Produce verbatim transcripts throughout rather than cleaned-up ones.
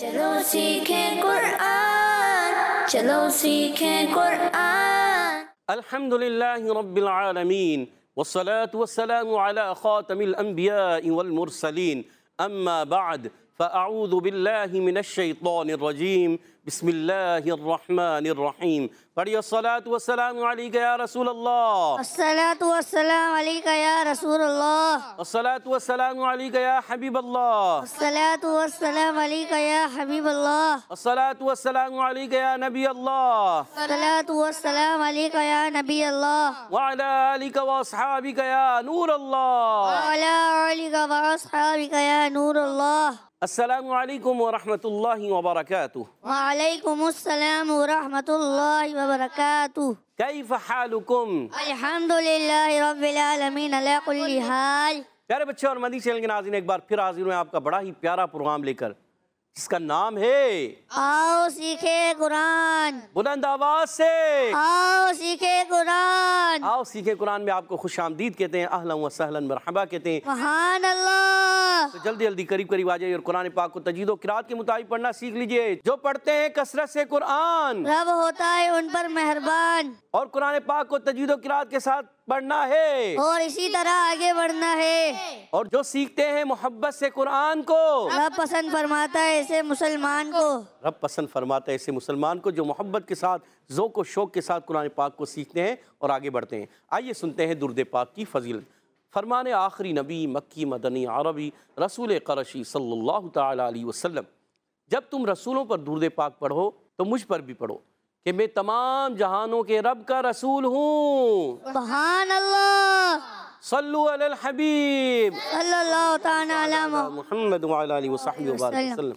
चलो सीखें कुरान, चलो सीखें कुरान। अल्हम्दुलिल्लाहि रब्बिल आलमीन वस्सलातु वस्सलामु अला खातमिल अंबियाइ वल मुरसलीन अम्मा बअद फ़अऊज़ु बिल्लाहि मिनश शैतानिर रजीम बिस्मिल्लाहिर रहमानिर रहीम। पढ़िए अस्सलातु वस्सलामु अलैका या रसूल अल्लाह, अस्सलातु वस्सलामु अलैका या रसूल अल्लाह, अस्सलातु वस्सलामु अलैका या हबीब अल्लाह, अस्सलातु वस्सलामु अलैका या हबीब अल्लाह, अस्सलातु वस्सलामु अलैका या नबी अल्लाह, अस्सलातु वस्सलामु अलैका या नबी अल्लाह, व अला आलिका व अस्हाबिका या नूर अल्लाह, व अला आलिका व अस्हाबिका या नूर अल्लाह। अस्सलामु अलैकुम व रहमतुल्लाहि व बरकातुहू। व अलैकुमुस्सलाम व रहमतुल्लाहि व बरकातुहू। कैफ हालुकुम? अल्हम्दुलिल्लाहि रब्बिल आलमीन अला कुल्ली हाल। प्यारे बच्चे और मदनी चैनल के नाज़रीन, एक बार फिर हाजिर हुए आपका बड़ा ही प्यारा प्रोग्राम लेकर, जिसका नाम है आओ सीखे कुरान, बुलंद आवाज से आओ सीखे कुरान। आओ सीखे कुरान में आपको खुश आमदीद कहते हैं, अहलन व सहलन मरहबा कहते हैं। सुभान अल्लाह। तो जल्दी जल्दी करीब करीब आ जाइए और कुरान पाक को तजीद व किरात के मुताबिक पढ़ना सीख लीजिए। जो पढ़ते हैं कसरत से कुरान, रब होता है उन पर मेहरबान, और कुरान पाक को तजीद व किरात के साथ पढ़ना है और इसी तरह आगे बढ़ना है। और जो सीखते हैं मोहब्बत से कुरान को, रब पसंद फरमाता है ऐसे मुसलमान को, रब पसंद फरमाता है ऐसे मुसलमान को जो मोहब्बत के साथ, ज़ौक़ व शौक़ के साथ कुरान पाक को सीखते हैं और आगे बढ़ते हैं। आइए सुनते हैं दुरूद पाक की फजीलत। फरमान आखिरी नबी मक्की मदनी अरबी रसूल क़रशी सल्लल्लाहु तआला अलैहि वसल्लम, जब तुम रसूलों पर दुरूद पाक पढ़ो तो मुझ पर भी पढ़ो कि मैं तमाम जहानों के रब का रसूल हूँ। सुभान अल्लाह। सल्लु अलल हबीब सल्लल्लाहु तआला अला मुहम्मद व अला आलिहि व सहबिहि व बारिक वसल्लम।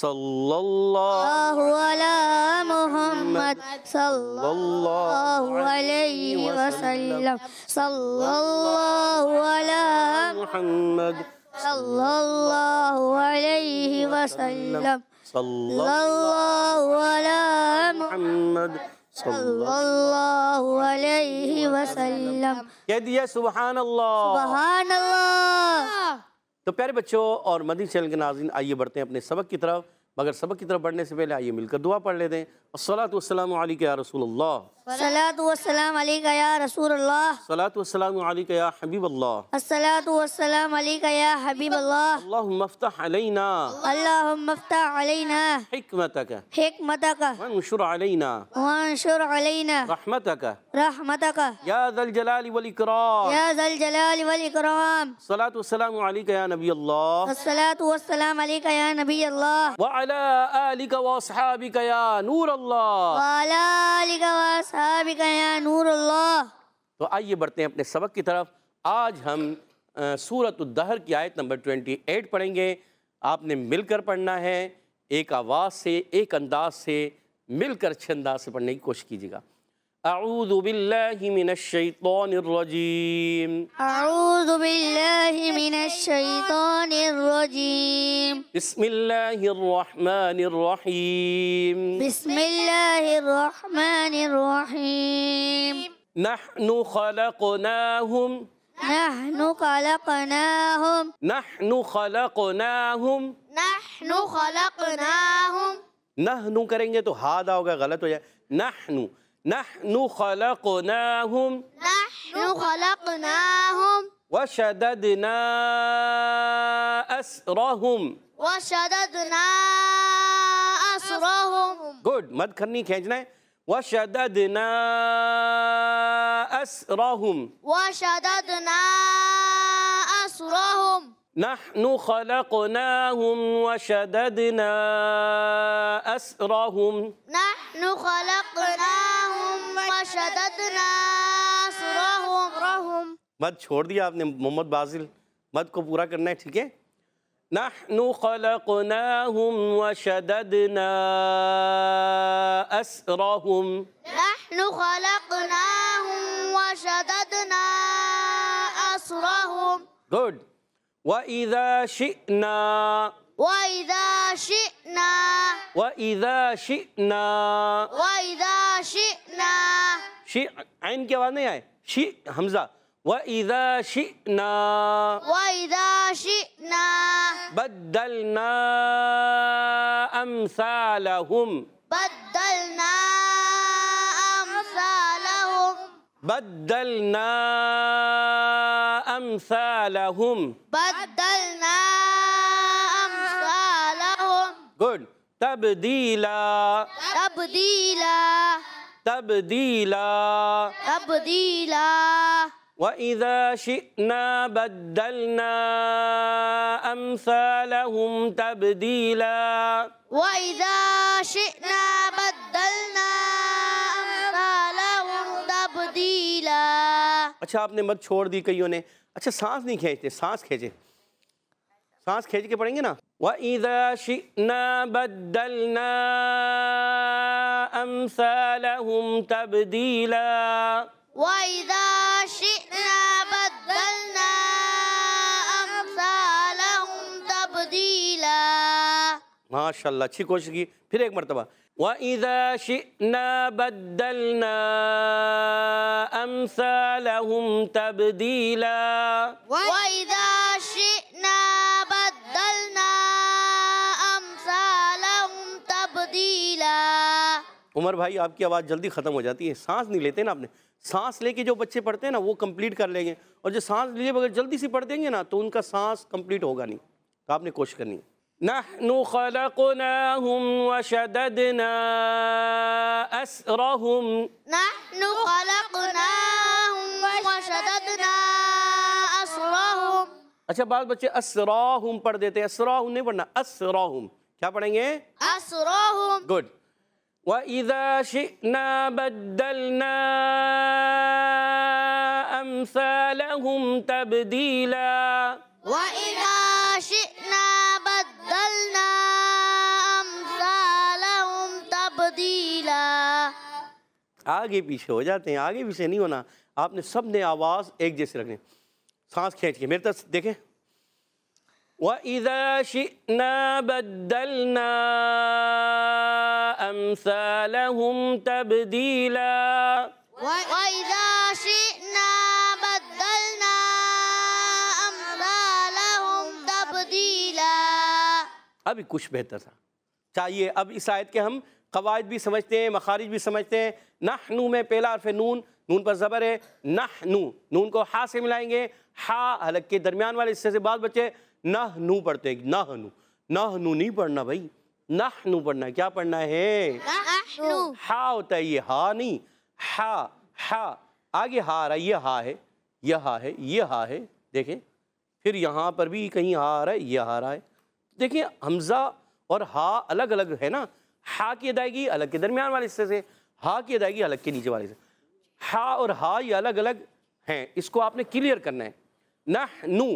सल्लल्लाहु अला मुहम्मद सल्लल्लाहु अलैहि वसल्लम। सल्लल्लाहु अला मुहम्मद सल्लल्लाहु अलैहि वसल्लम। सल्लल्लाहु अला मुहम्मद सल्लल्लाहु अलैहि वसल्लम। कह दिया सुभान अल्लाह। सुभान अल्लाह। तो प्यारे बच्चों और मदनी चैनल के नाज़रीन, आइए बढ़ते हैं अपने सबक की तरफ, मगर सबक की तरफ बढ़ने से पहले आइए मिलकर दुआ पढ़ लेते हैं। अस्सलातु वस्सलामु अलैका या रसूल अल्लाह, अस्सलातु वस्सलामु अलैका या रसूल अल्लाह, अस्सलातु वस्सलामु अलैका या हबीब अल्लाह, अस्सलातु वस्सलामु अलैका या हबीब अल्लाह। अल्लाहुम्मा अफ्तह अलैना अल्लाहुम्मा अफ्तह अलैना हिकमतक हिकमतक वंशुर अलैना वंशुर अलैना रहमतक रहमतक या ज़ल जलाली वल इकराम। या ज़ल जलाली वल इकराम। अस्सलातु वस्सलामु अलैका या नबी अल्लाह, अस्सलातु वस्सलामु अलैका या नबी अल्लाह, व अला आलिका व अस्हाबिका या नूर अल्लाह। व अला आलिका व अस्हाबिका या नूर अल्लाह। तो आइए बढ़ते हैं अपने सबक की तरफ। आज हम सूरत उद्दहर की आयत नंबर अट्ठाईस पढ़ेंगे। आपने मिलकर पढ़ना है, एक आवाज़ से, एक अंदाज से, मिलकर अच्छे अंदाज से पढ़ने की कोशिश कीजिएगा। अऊज़ु बिल्लाहि मिनश शैतानिर रजीम, अऊज़ु बिल्लाहि मिनश शैतानिर रजीम, बिस्मिल्लाहिर रहमानिर रहीम, बिस्मिल्लाहिर रहमानिर रहीम। नहनु खलक़नाहुम, नहनु खलक़नाहुम, नहनु खलक़नाहुम। नहनु खलक़नाहुम। नहनु करेंगे तो हादा होगा, गलत हो जाए। नहनु नहनु खलक़नाहुम, नहनु खलक़नाहुम, वशददना अस्रहुम। वशददना अस्रहुम। गुड, मत खन्नी खींचना है। वशददना अस्रहुम, वशददना अस्रहुम। नहनु खलक़नाहुम वशददना अस्रहुम। नहनु खलक़नाहुम वशददना अस्रहुम। मत छोड़ दिया आपने मोहम्मद बाजिल, मत को पूरा करना है, ठीक है। नहनु खलक़नाहुम वशददना अस्रहुम। नहनु खलक़नाहुम वशददना अस्रहुम। गुड। वइज़ा शिअना, वइज़ा शिअना, वइज़ा शिअना। वइज़ा शिअना। शी आइन की आवाज़ नहीं आए, शी हमज़ा। व इज़ा शिअना वइज़ा शिअना बद्दलना अम्सालहुम बद्दलना अम्सालहुम बद्दलना अम्सालहुम बद्दलना अम्सालहुम गुड तब्दीला तब्दीला तब्दीला तब्दीला व इज़ा शिअना बद्दलना अम्सालहुम तब्दीला वइज़ा शिअना बद्दलना अम्सालहुम तब्दीला। अच्छा आपने मत छोड़ दी कईयों ने। अच्छा सांस नहीं खींचते, सांस खींचे, सांस खींच के पढ़ेंगे ना। व इज़ा शिअना बद्दलना अम्सालहुम तब्दीला वइज़ा शिअना बद्दलना अम्सालहुम तब्दीला। माशाल्लाह, अच्छी कोशिश की। फिर एक मरतबा व इज़ा शिअना बद्दलना अम्सालहुम तब्दीला वइज़ा शिअना बद्दलना अम्सालहुम तब्दीला। उमर भाई आपकी आवाज़ जल्दी ख़त्म हो जाती है, सांस नहीं लेते ना आपने। सांस लेके जो बच्चे पढ़ते हैं ना वो कंप्लीट कर लेंगे, और जो सांस लिए बगैर जल्दी से पढ़ देंगे ना तो उनका सांस कंप्लीट होगा नहीं। तो आपने कोशिश करनी है। नहनु खलक़नाहुम व शददना अस्रहुम नहनु खलक़नाहुम व शददना अस्रहुम। अच्छा बाल बच्चे अस्राहुम पढ़ देते हैं, अस्राहुम नहीं पढ़ना, अस्राहुम। क्या पढ़ेंगे? अस्रहुम। गुड। व इज़ा शिअना बद्दलना अम्सालहुम तब्दीला वइज़ा शिअना बद्दलना अम्सालहुम तब्दीला। आगे पीछे हो जाते हैं, आगे पीछे नहीं होना। आपने सब ने आवाज़ एक जैसे रखनी। सांस खींच के मेरी तरफ देखें। व इज़ा शिअना बद्दलना अम्सालहुम तब्दीला वइज़ा शिअना बद्दलना अम्सालहुम तब्दीला। अभी कुछ बेहतर था। चाहिए अब इस आयत के हम कवायद भी समझते हैं, मखारिज भी समझते हैं। नहनु में पहला हर्फ नून, नून पर ज़बर है। नहनु, नून को हा से मिलाएंगे, हा हलक के दरमियान वाले हिस्से से बाद बच्चे नहनु पढ़ते हैं। नहनु, नहनु नहीं पढ़ना भाई, नहनु पढ़ना है। क्या पढ़ना है? नहनु। हा होता है ये, हा नहीं, हा हा। आगे हा आ रहा है, ये हा है, ये हा है, ये हा है। देखें फिर यहाँ पर भी कहीं हा आ रहा है, ये हा आ रहा है। देखिए हमज़ा और हा अलग अलग है ना। हा की अदायगी अलग के दरमियान वाले हिस्से से, हा की अदायगी अलग के नीचे वाले से। हा और हा ये अलग अलग हैं, इसको आपने क्लियर करना है। नहनु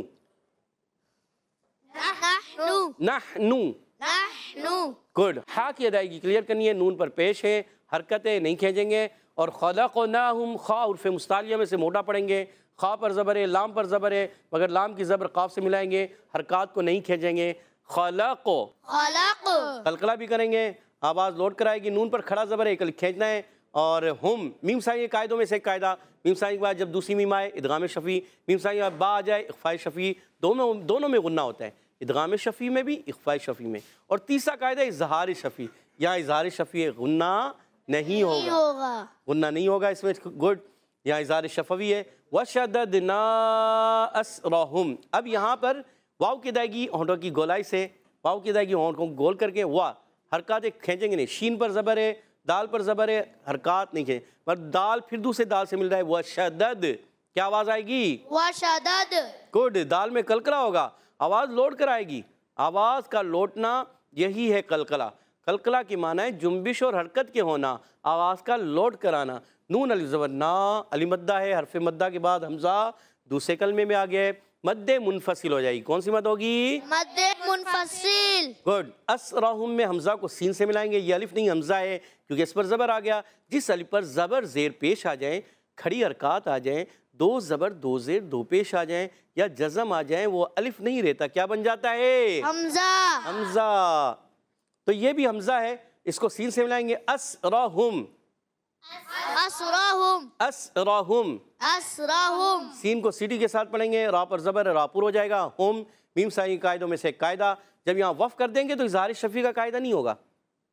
नहनु नहनु नहनु। गुड। हा की अदायगी क्लियर करनी है, नून पर पेश है, हरकतें नहीं खींचेंगे। और खलक़नाहुम, खा उर्फ़ मुस्तालिया में से मोटा पढ़ेंगे। खा पर ज़बर है, लाम पर ज़बर है, मगर लाम की ज़बर काफ से मिलाएंगे, हरकत को नहीं खींचेंगे। खलक़ो, खलक़। कलकला भी करेंगे, आवाज़ लौट कर आएगी। नून पर खड़ा ज़बर है, कल खींचना है। और हम मीम साई कायदों में से एक कायदा, मीम साई के बाद जब दूसरी मीम आए इदगाम शफ़ी, मीम साई के बाद बा आ जाए इख़फ़ा शफ़ी, दोनों दोनों में गुन्ना होता है, इदगाम शफ़ी में भी इख़फ़ा शफ़ी में। और तीसरा कायदा इज़हार शफ़ी, यहाँ इज़हार शफ़ी है, गुन्ना नहीं होगा, होगा गुन्ना नहीं होगा इसमें। गुड। यहाँ इज़हार शफ़वी है। वशददना अस्रहुम। अब यहाँ पर वाव की अदायगी होंठों की गोलाई से, वाव की अदायगी होंठों को गोल करके वाह हरकत खींचेंगे नहीं। शीन पर ज़बर है, दाल पर ज़बर है, हरकत नहीं खींचे, पर दाल फिर दूसरे दाल से मिल रहा है। वशदद, क्या आवाज़ आएगी? वशदद। गुड। दाल में कलकला होगा, आवाज़ लौट कर आएगी। आवाज़ का लौटना यही है कलकला। कलकला की माना है जुम्बिश और हरकत के होना, आवाज़ का लौट कर आना। नून अलिफ ज़बर ना, अली मद्दा है, हरफ मद्दा के बाद हमज़ा दूसरे कलमे में आ गया है, मद्दे मुनफसिल हो जाएगी। कौन सी मद होगी? मद्दे मुनफसिल। गुड। अस्रहुम में हमज़ा को सीन से मिलाएंगे, ये अलिफ नहीं हमज़ा है क्योंकि इस पर ज़बर आ गया। जिस अलिफ पर ज़बर ज़ेर पेश आ जाए, खड़ी हरकत आ जाए, दो ज़बर दो ज़ेर दो पेश आ जाए या जज़म आ जाए, वो अलिफ नहीं रहता, क्या बन जाता है? हमज़ा। हमज़ा। तो ये भी हमज़ा है, इसको सीन से मिलाएंगे। अस्रहुम, असराहुम असराहुम। असराहुम सीन को सीटी के साथ पढ़ेंगे, रा पर ज़बर है, रापुर हो जाएगा। हुम मीम साई कायदों में से एक कायदा, जब यहाँ वफ़ कर देंगे तो इज़हार शफ़ी का कायदा नहीं होगा,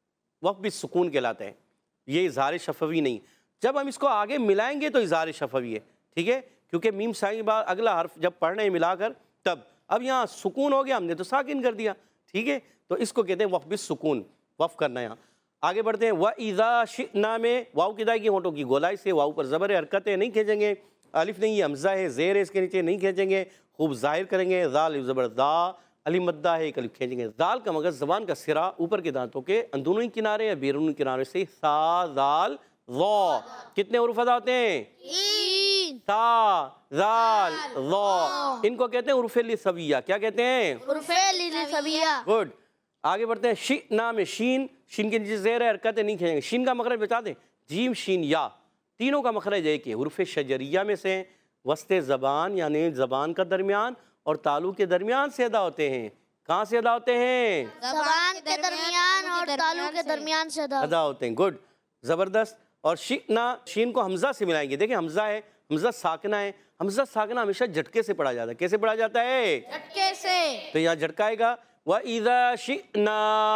वफ़ भी सुकून कहलाता है, ये इज़हार शफ़वी नहीं। जब हम इसको आगे मिलाएंगे तो इज़हार शफ़वी है, ठीक है, क्योंकि मीम साई के बाद अगला हर्फ जब पढ़ रहे हैं मिलाकर तब। अब यहाँ सुकून हो गया, हमने तो साकिन कर दिया, ठीक है, तो इसको कहते हैं वफ़ भी सुकून, वफ़ करना। यहाँ आगे बढ़ते हैं। व इज़ा शिअना में वाव की दाई की होंठों की गोलाई से, वाव पर ज़बर हरकत है, नहीं खींचेंगे, अलिफ नहीं है, हमज़ा है, ज़ेर है, इसके नीचे नहीं खींचेंगे, खूब ज़ाहिर करेंगे। ज़ाल ज़बर दा, अली मद्दा है, एक अलिफ खींचेंगे। ज़ाल का मगज़ ज़बान का सिरा ऊपर के दांतों के अंदरूनी किनारे या बैरूनी किनारे से सा ज़ाल ज़ा। कितने हुरूफ अदा होते हैं? तीन। सा ज़ाल ज़ा, इनको कहते हैं हुरूफ़े लिसविया। क्या कहते हैं? हुरूफ़े लिसविया। गुड। आगे बढ़ते हैं। शिअना में शीन, शीन के नीचे ज़ेर है, हरकत नहीं खींचेंगे। शीन का मखरज बता दें, जीम शीन या, तीनों का मखरज एक है। हुरूफ़ शजरिया में से वस्ते ज़बान यानी ज़बान का दरमियान और तालु के दरमियान से अदा होते हैं। कहाँ से अदा होते हैं? ज़बान के दरमियान और तालु के दरमियान से अदा अदा होते हैं। गुड, ज़बरदस्त। और शिअना, शीन को हमज़ा से मिलाएंगे। देखिए हमज़ा है, हमज़ा साकना है, हमज़ा साकना हमेशा झटके से पढ़ा जाता है। कैसे पढ़ा जाता है? झटके से। तो यहाँ झटकाएगा। व इज़ा शिअना,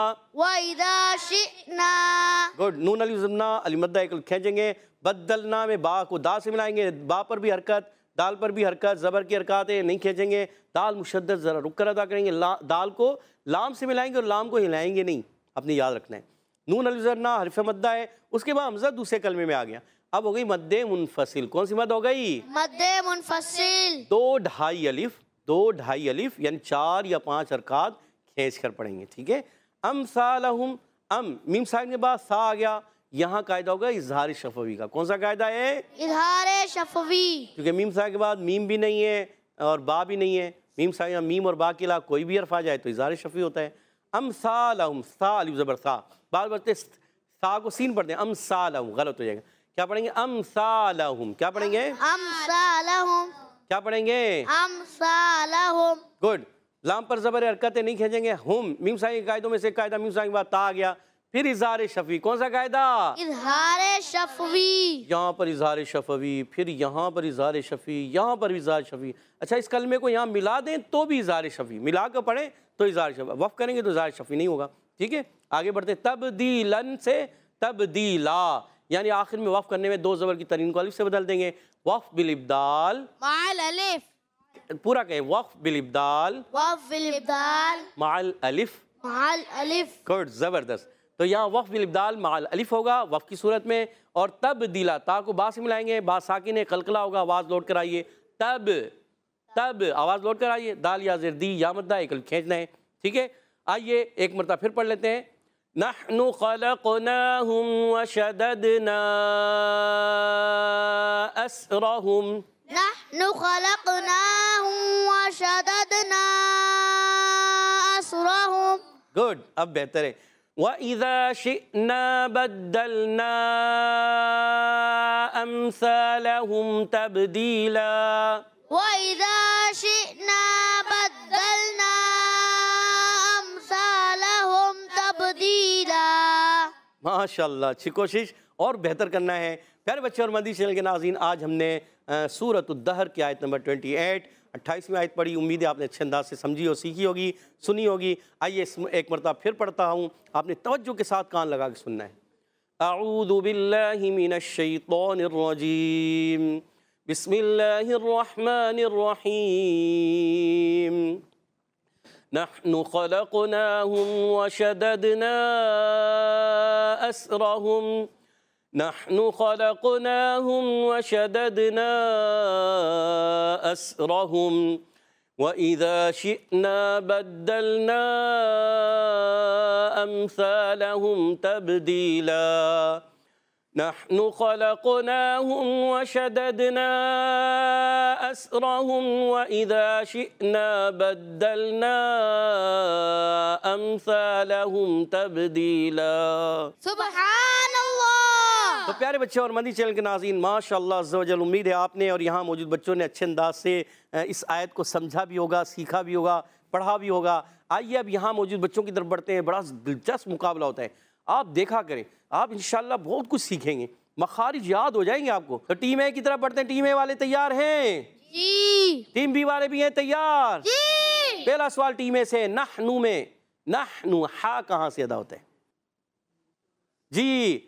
व इज़ा शिअना। गुड। नून अलिफ ज़ुम्ना, अली मद्दा एक खींचेंगे। बद्दलना में बा को दा से मिलाएंगे, बा पर भी हरकत, दाल पर भी हरकत, ज़बर की हरकत है, नहीं खींचेंगे। दाल मुशद्दद ज़रा रुक कर अदा करेंगे। ला, दाल को लाम से मिलाएंगे और लाम को हिलाएंगे नहीं, अपने याद रखना है। नून अलिफ ज़रना हरफ मद्दा है, उसके बाद हमज़ा दूसरे कलमे में आ गया। अब हो गई मद्दे मुनफसिल। कौन सी मद हो गई? मद्दे मुनफसिल। दो ढाई अलिफ, दो ढाई अलिफ यानी चार या पाँच हरकत खींच कर पढ़ेंगे, ठीक है। अमसालहुम, अम मीम साइन के बाद सा आ गया, यहाँ कायदा होगा इज़हार शफ़वी का। कौन सा कायदा है? इज़हार शफ़वी। क्योंकि मीम साइन के बाद मीम भी नहीं है और बा भी नहीं है। मीम साइन या मीम और बा के अलावा कोई भी हर्फ आ जाए तो इज़हार शफ़वी होता है। अमसालहुम, सा अलिफ ज़बर सा, बार बढ़ते सा को सीन पढ़ते हैं, अमसालहुम गलत हो जाएगा। क्या पढ़ेंगे? अमसालहुम। क्या पढ़ेंगे? अमसालहुम। क्या पढ़ेंगे? अमसालहुम। गुड। लाम पर ज़बर हरकतें नहीं खींचेंगे। हुम मीम साइन के कायदों में से कायदा, मीम साइन के बाद ता आ गया, फिर इज़हार शफ़वी। कौन सा कायदा? इज़हार शफ़वी। यहाँ पर इज़हार शफ़वी, फिर यहाँ पर इज़हार शफ़वी, यहाँ पर इज़हार शफ़वी। अच्छा, इस कलमे को यहाँ मिला दें तो भी इज़हार शफ़वी, मिला कर पढ़ें तो इज़हार शफ़वी, वफ़ करेंगे तो इज़हार शफ़वी नहीं होगा, ठीक है। आगे बढ़ते। तब्दीलन से तब्दीला, यानी आखिर में वफ़ करने में दो ज़बर की तरीन को अलिफ से बदल देंगे। वफ़ बिल इब्दाल माल अलिफ, पूरा कहें, वफ़ बिल इब्दाल, वफ़ बिल इब्दाल माल अलिफ, माल अलिफ। गुड, ज़बरदस्त। तो यहाँ वफ़ बिल इब्दाल माल अलिफ होगा वफ़ की सूरत में, और तब्दीला ता को बा से मिलाएंगे, बा साकिन है, कलकला होगा, आवाज़ लौट कर आइए। तब, तब आवाज़ लौट कर आइए। दाल या ज़ेर दी या मद्दा एक खींचना है, ठीक है। आइए एक मरतबा फिर पढ़ लेते हैं। नहनु खलक़नाहुम व शददना अस्रहुम, नहनु खलक़नाहुम व शददना अस्रहुम। गुड, अब बेहतर है। व इज़ा शिअना बद्दलना अम्सालहुम तब्दीला, व इज़ा शिअना बद्दलना अम्सालहुम तब्दीला। माशाल्लाह, अच्छी कोशिश, और बेहतर करना है। प्यारे बच्चे और मदनी चैनल के नाज़रीन, आज हमने सूरत-उद-दहर की आयत नंबर अट्ठाईस अट्ठाईसवीं आयत पढ़ी। उम्मीद है आपने अच्छे अंदाज से समझी और सीखी होगी, सुनी होगी। आइए एक मरतबा फिर पढ़ता हूँ, आपने तवज्जो के साथ कान लगा के सुनना है। अऊज़ु बिल्लाहि मिनश शैतानिर रजीम, बिस्मिल्लाहिर रहमानिर रहीम। नहनु खलक़नाहुम व शददना अस्रहुम, नहनु खलक़नाहुम व शददना अस्रहुम, व इज़ा शिअना बद्दलना अम्सालहुम तब्दीला। नहनु खलक़नाहुम व शददना अस्रहुम, व इज़ा शिअना बद्दलना अम्सालहुम तब्दीला। सुब्हानल्लाह। तो प्यारे बच्चे और मदनी चैनल के नाज़रीन, माशाअल्लाह अज़्ज़ा वजल, उम्मीद है आपने और यहाँ मौजूद बच्चों ने अच्छे अंदाज से इस आयत को समझा भी होगा, सीखा भी होगा, पढ़ा भी होगा। आइए अब यहाँ मौजूद बच्चों की तरफ बढ़ते हैं। बड़ा दिलचस्प मुकाबला होता है, आप देखा करें, आप इंशाअल्लाह बहुत कुछ सीखेंगे। मखारिज याद हो जाएंगे आपको। तो टीम ए की तरफ बढ़ते हैं। टीम ए वाले तैयार हैं? जी। टीम बी वाले भी हैं तैयार? जी। पहला सवाल टीम ए से। नहनु में नहनु हा कहाँ से अदा होता है? जी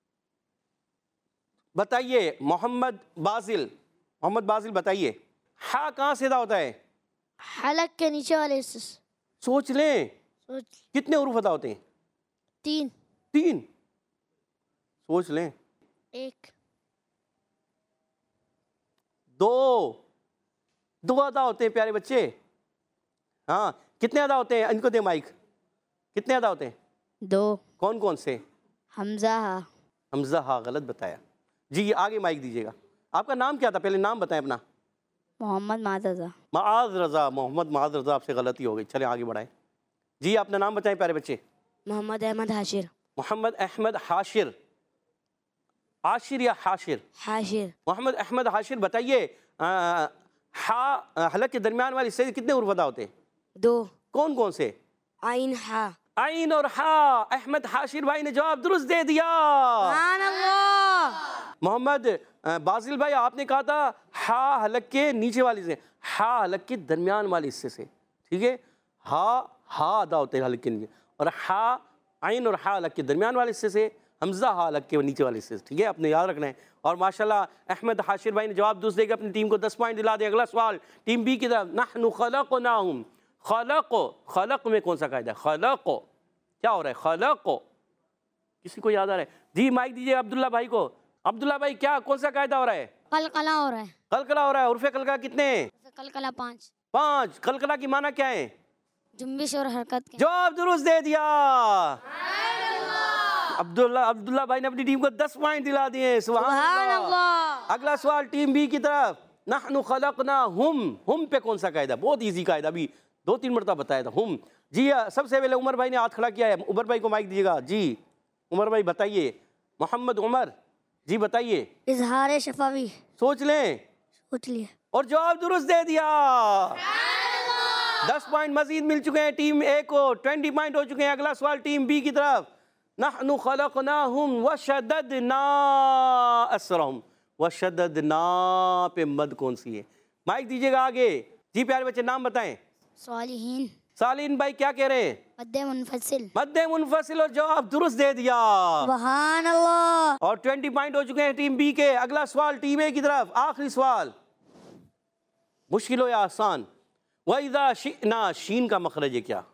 बताइए मोहम्मद बाजिल। मोहम्मद बाजिल बताइए हा कहाँ से अदा होता है? हलक के नीचे वाले हिस्से से। सोच लें सोच। कितने हुरूफ अदा होते हैं? तीन। तीन। सोच लें। एक। दो। दो अदा होते हैं प्यारे बच्चे। हाँ कितने अदा होते हैं? इनको दे माइक। कितने अदा होते हैं? दो। कौन कौन से? हमजा हा। हमजा हा गलत बताया। जी आगे माइक दीजिएगा। आपका नाम क्या था? पहले नाम बताएं अपना। मोहम्मद माद रजा। माद रजा। मोहम्मद माद रजा आपसे गलती हो गई। चलें आगे बढ़ाएं। जी अपना नाम बताएं प्यारे बच्चे। मोहम्मद अहमद हाशिर। मोहम्मद अहमद हाशिर। आशिर या हाशिर? हाशिर। मोहम्मद अहमद हाशिर बताइए हा हलक के दरमियान वाले हिस्से कितने हुरूफ अदा होते हैं? दो। कौन कौन से? आइन हा। आइन और हा। अहमद हाशिर भाई ने जवाब दुरुस्त दे दिया। मोहम्मद बाजिल भाई आपने कहा था हा हलक के नीचे वाले से, हा हलक के दरमियान वाले हिस्से से। ठीक है हा हा अदा होते हैं हलक के नीचे, और हा आइन और हा हलक के दरमियान वाले हिस्से से, हमजा हा हलक के नीचे वाले हिस्से से। ठीक है आपने याद रखना है। और माशाल्लाह अहमद हाशिर भाई ने जवाब दुरुस्त देकर अपनी टीम को दस पॉइंट दिला दिया। अगला सवाल टीम बी की तरफ। नहनु खलक़नाहुम। खलक़ खलक़ में कौन सा कायदा है? खलक़ क्या हो रहा है? खलक़ किसी को याद आ रहा है? जी माइक दीजिए अब्दुल्ला भाई को। अब्दुल्ला भाई क्या कौन सा कायदा हो रहा है? कलकला हो रहा है। कलकला हो रहा है। उर्फे कलकला कितने? कलकला पाँच। पाँच। कलकला की माना क्या है? जुम्बिश और हरकत के। जवाब दुरुस्त दे दिया। अब्दुल्ला अब्दुल्ला भाई ने अपनी टीम को दस पॉइंट दिला दिए। सुभान अल्लाह। अगला सवाल टीम बी की तरफ। नहनु खलक़नाहुम। हुम पे कौन सा कायदा? बहुत इजी कायदा, अभी दो तीन मरतबा बताया था। हुम। जी सबसे पहले उमर भाई ने हाथ खड़ा किया है। उमर भाई को माइक दीजिएगा। जी उमर भाई बताइए। मोहम्मद उमर जी बताइए। इजहार शफावी। सोच लें। सोच लिया और जवाब दुरुस्त दे दिया। दस पॉइंट मजीद मिल चुके हैं टीम ए को। ट्वेंटी पॉइंट हो चुके हैं। अगला सवाल टीम बी की तरफ। नहनु खलक़नाहुम वशददना असरहुम। वशददना पे मद कौन सी है? माइक दीजिएगा आगे। जी प्यारे बच्चे नाम बताएं। सालिहीन। सालिन भाई क्या कह रहे हैं? मद्दे मुनफसिल। मद्दे मुनफसिल, और जवाब दुरुस्त दे दिया। सुभान अल्लाह। और ट्वेंटी पॉइंट हो चुके हैं टीम बी के। अगला सवाल टीम ए की तरफ। आखिरी सवाल मुश्किल हो या आसान? वइज़ा शिअना। शीन का मखरज है क्या?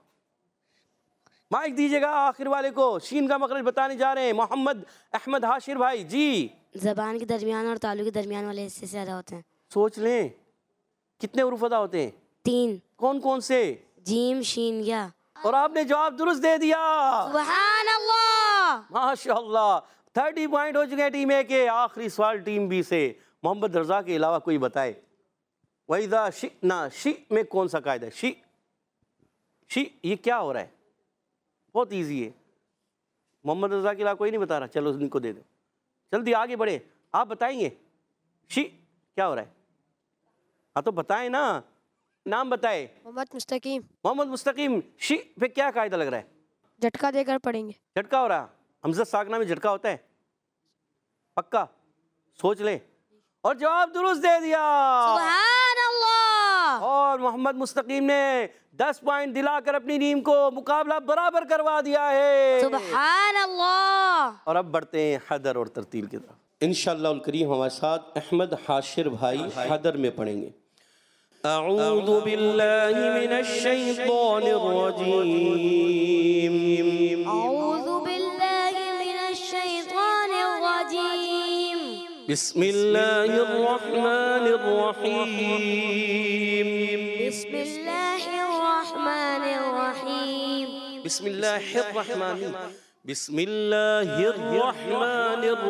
माइक दीजिएगा आखिर वाले को। शीन का मखरज बताने जा रहे हैं मोहम्मद अहमद हाशिर भाई। जी जबान के दरमियान और तालु के दरमियान वाले हिस्से से अदा होते हैं। सोच लें कितने हुरूफ अदा होते हैं? तीन। कौन कौन से? जीम शीन या। और आपने जवाब दुरुस्त दे दिया। सुभान अल्लाह। माशाअल्लाह। थर्टी पॉइंट हो चुके हैं टीम ए के। आखिरी सवाल टीम बी से। मोहम्मद रजा के अलावा कोई बताए। वइज़ा शिअना। शी में कौन सा कायदा है? शी शी ये क्या हो रहा है? बहुत इजी है। मोहम्मद रजा के अलावा कोई नहीं बता रहा। चलो उनको दे दो। जल्दी आगे बढ़े। आप बताएंगे शी क्या हो रहा है? हाँ तो बताएं ना। नाम बताए। मोहम्मद मुस्तकीम। मोहम्मद मुस्तकीम। शी पे क्या कायदा लग रहा है? झटका देकर पढ़ेंगे। झटका हो रहा। हमजा साकना में झटका होता है पक्का? सोच लें। और जवाब दुरुस्त दे दिया। सुभान अल्लाह। और मोहम्मद मुस्तकीम ने दस पॉइंट दिलाकर अपनी टीम को मुकाबला बराबर करवा दिया है। सुभान अल्लाह। और अब बढ़ते हैं हदर और तरतील की तरफ। इंशाअल्लाह उल करीम हमारे साथ अहमद हाशिर भाई हदर में पढ़ेंगे। अऊज़ु बिल्लाहि मिनश शैतानिर रजीम। अऊज़ु बिल्लाहि मिनश शैतानिर रजीम। बिस्मिल्लाहिर रहमानिर रहीम। बिस्मिल्लाहिर रहमानिर रहीम। बिस्मिल्लाहिर रहमानिर बिस्मिल्लाहिर रहमानिर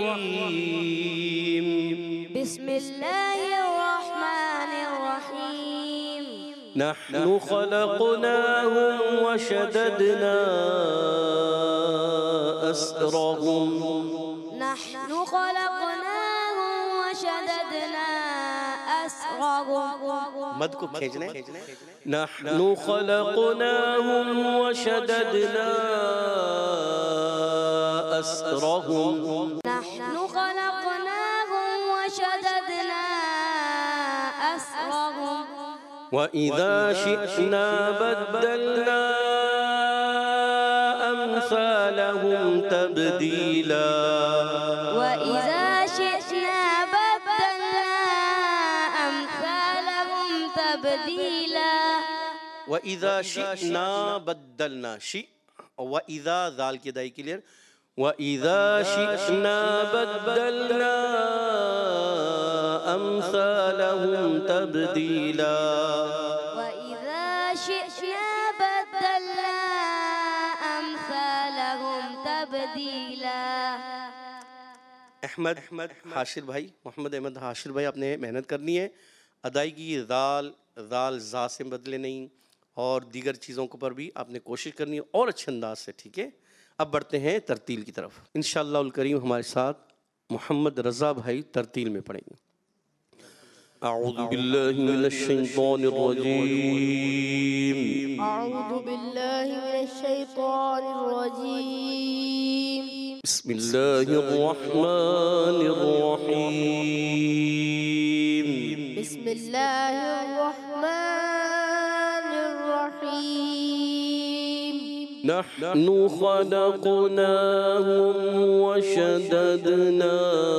रहीम। बिस्मिल्लाहिर रहमानिर रहीम। नहनु खलक़नाहुम वशददना असरहुम। नहनु खलक़नाहुम वशददना असरहुम। मद को खींचना है। नहनु खलक़नाहुम वशददना असरहुम। نحن خلقناهم وشددنا أسرهم وإذا شئنا بدلنا أمثالهم تبديلا وإذا شئنا بدلنا أمثالهم تبديلا وإذا شئنا بدلنا شئ وإذا ذال की दाई क्लियर وإذا شئنا بدلنا أمثالهم تبديلا وإذا شئنا بدلنا أمثالهم تبديلا अहमद हाशिर भाई मोहम्मद अहमद हाशिर भाई आपने मेहनत करनी है अदायगी दाल दाल जा से बदले नहीं और दीगर चीज़ों के ऊपर भी आपने कोशिश करनी है और अच्छे अंदाज से ठीक है। अब बढ़ते हैं तरतील की तरफ। इंशाअल्लाह उल करीम हमारे साथ मोहम्मद रज़ा भाई तरतील में पढ़ेंगे। अऊज़ु बिल्लाहि मिनश शैतानिर रजीम أعوذ بالله من الشيطان الرجيم बिस्मिल्लाहिर रहमानिर रहीम بسم الله الرحمن الرحيم نحن خلقناهم وشددنا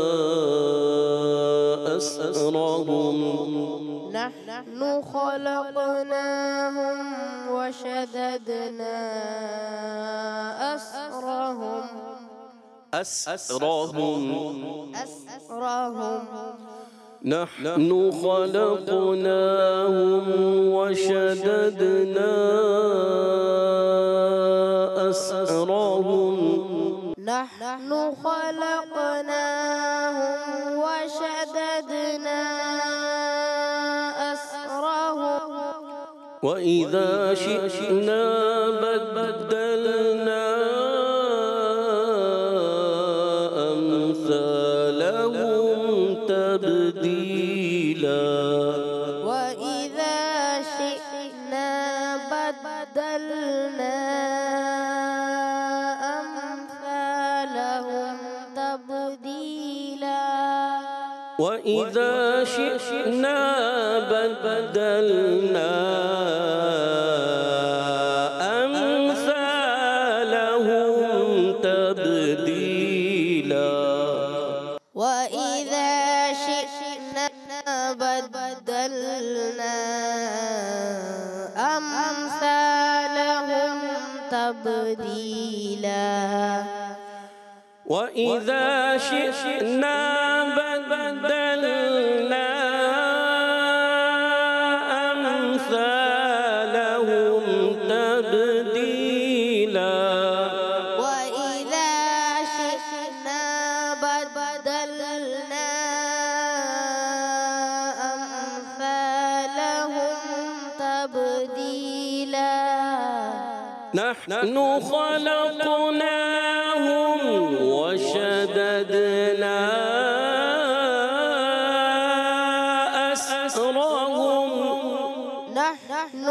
أسرهم نحن خلقناهم وشددنا أسرهم أسرهم أسرهم نحن خلقناهم وشددنا أسرهم نحن خلقناهم وشددنا أسرهم وإذا شئنا بدلنا أمثالهم تبديلا وإذا شئنا بدلنا أمثالهم تبديلا وإذا شئنا بدلنا أمثالهم تبديلا وإذا شئنا بدلنا أمثالهم تبديلا وإذا شئنا بدلنا أمثالهم تبديلا وإذا شئنا بدلنا أمثالهم تبديلا نحن خلقناهم وشددنا أسرهم نحن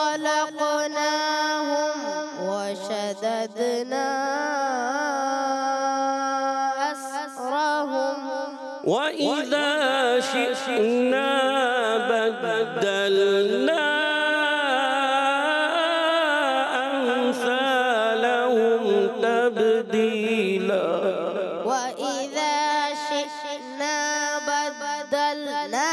خلقناهم وشددنا أسرهم وإذا شئنا بدلنا أمثالهم تبديلا وإذا شئنا بدلنا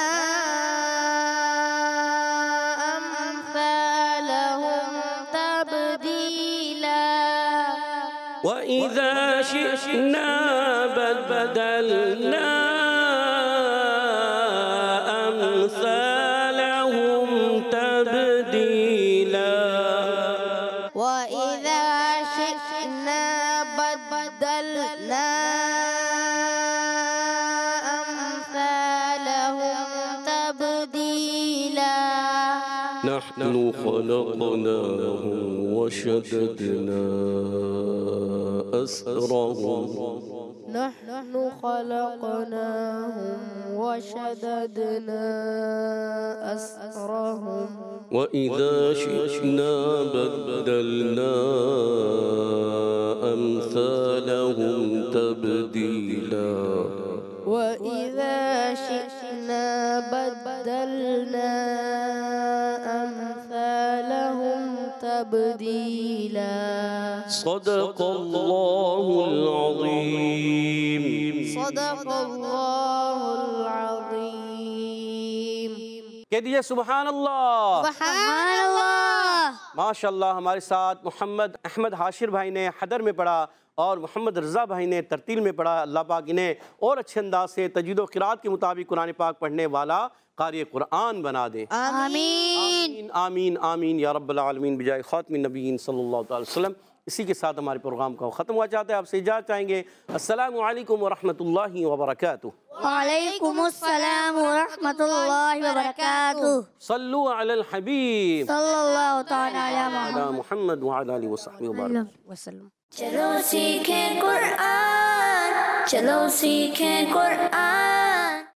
أمثالهم تبديلا وإذا شئنا بدلنا أمثالهم تبديلا وإذا شئنا بدلنا أمثالهم تبديلا نحن خلقناهم وشددنا أسرهم نحن خلقناهم وشددنا أسرهم وإذا شئنا بدلنا أمثالهم अम्सालहुम तब्दीला وإذا شئنا بدلنا أمثالهم تبديلا सदक़ल्लाहुल अज़ीम। صدق الله العظيम। कह दीजिए सुभान अल्लाह। सुभान अल्लाह। माशाअल्लाह हमारे साथ मोहम्मद अहमद हाशिर भाई ने हदर में पढ़ा और मोहम्मद रज़ा भाई ने तरतील में पढ़ा। अल्लाह पाक इन्हें और अच्छे अंदाज से तजवीद व क़िराअत के मुताबिक कुरान पाक पढ़ने वाला कारी कुरान बना दे। आमीन आमीन आमीन या रब्बल आलमीन बिजाय ख़ातिमिन नबिय्यीन सल्लल्लाहु अलैहि वसल्लम। इसी के साथ हमारे प्रोग्राम का ख़त्म हुआ चाहते हैं। आपसे इजाज़त चाहेंगे। अस्सलामु अलैकुम व रहमतुल्लाहि व बरकातुहू। वालेकुमुस्सलाम व रहमतुल्लाहि व बरकातुहू। सल्लु अलल हबीब सल्लल्लाहु तआला अला अलैहि मुहम्मद व अला आलिहि व सहबिहि व बारक वसल्लम। चलो सीखें कुरान, चलो सीखें कुरान।